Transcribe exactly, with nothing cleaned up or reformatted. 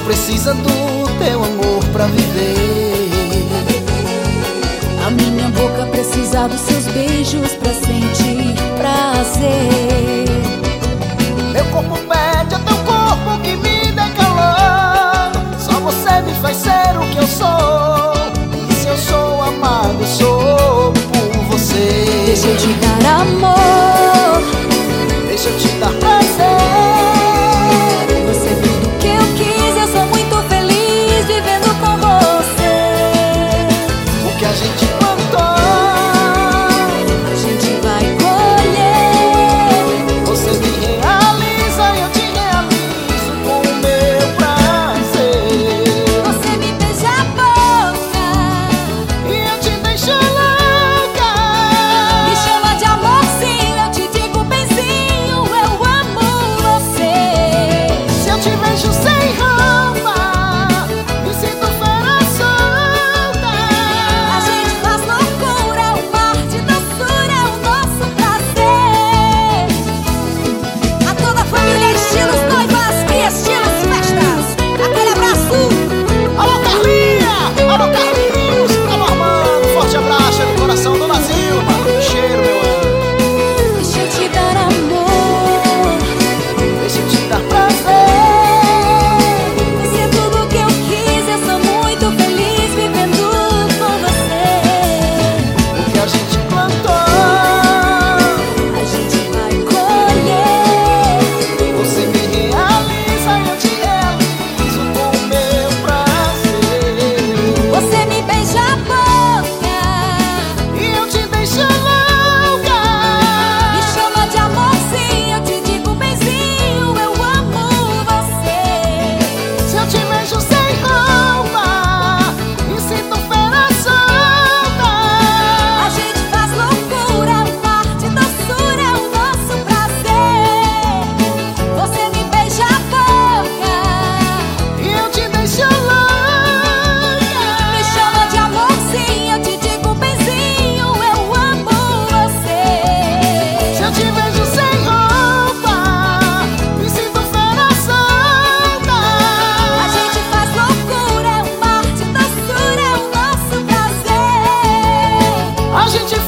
precisa do teu amor pra viver. A minha boca precisa dos seus beijos pra sentir prazer. Meu corpo pede a teu corpo que me dê calor. Só você me faz ser o que eu sou. E se eu sou amado, eu sou por você. Deixa eu te dar amor, deixa eu te dar prazer. Você é tudo que eu quis, eu sou muito feliz vivendo com você. O que a gente plantou, a gente vai colher. você me realiza e eu te realizo com o meu prazer. Você me beija a boca E eu te deixo louca. me chama de amorzinho, eu te digo benzinho, eu amo você. Se eu te vejo sem roupa, me sinto fera solta. A gente faz loucura, o mar de doçura é o nosso prazer. A toda a família Estilos Noivas e Estilos Festas, aquele abraço. Alô Carlinha, alô Carlinhos, alô Armando, forte abraço no coração, Dona Zilma. Cheiro, meu anjo. Deixa eu te dar amor, Deixa eu te dar prazer. você é tudo que eu quis, eu sou muito feliz vivendo com você. O que a gente plantou, A gente vai colher. você me realiza e eu te realizo com o meu prazer. Você me beija a boca, E eu te deixo louca. me chama de amorzinho, eu te digo benzinho, eu amo você. Se eu te vejo sem roupa, me sinto fera solta. A gente faz loucura, o mar de doçura é o nosso prazer. Você me beija a boca, E eu te deixo louca. me chama de amorzinho, eu te digo benzinho, eu amo você. Se eu te vejo sem roupa, me sinto fera solta. A gente faz loucura, o mar de doçura é o nosso prazer. A gente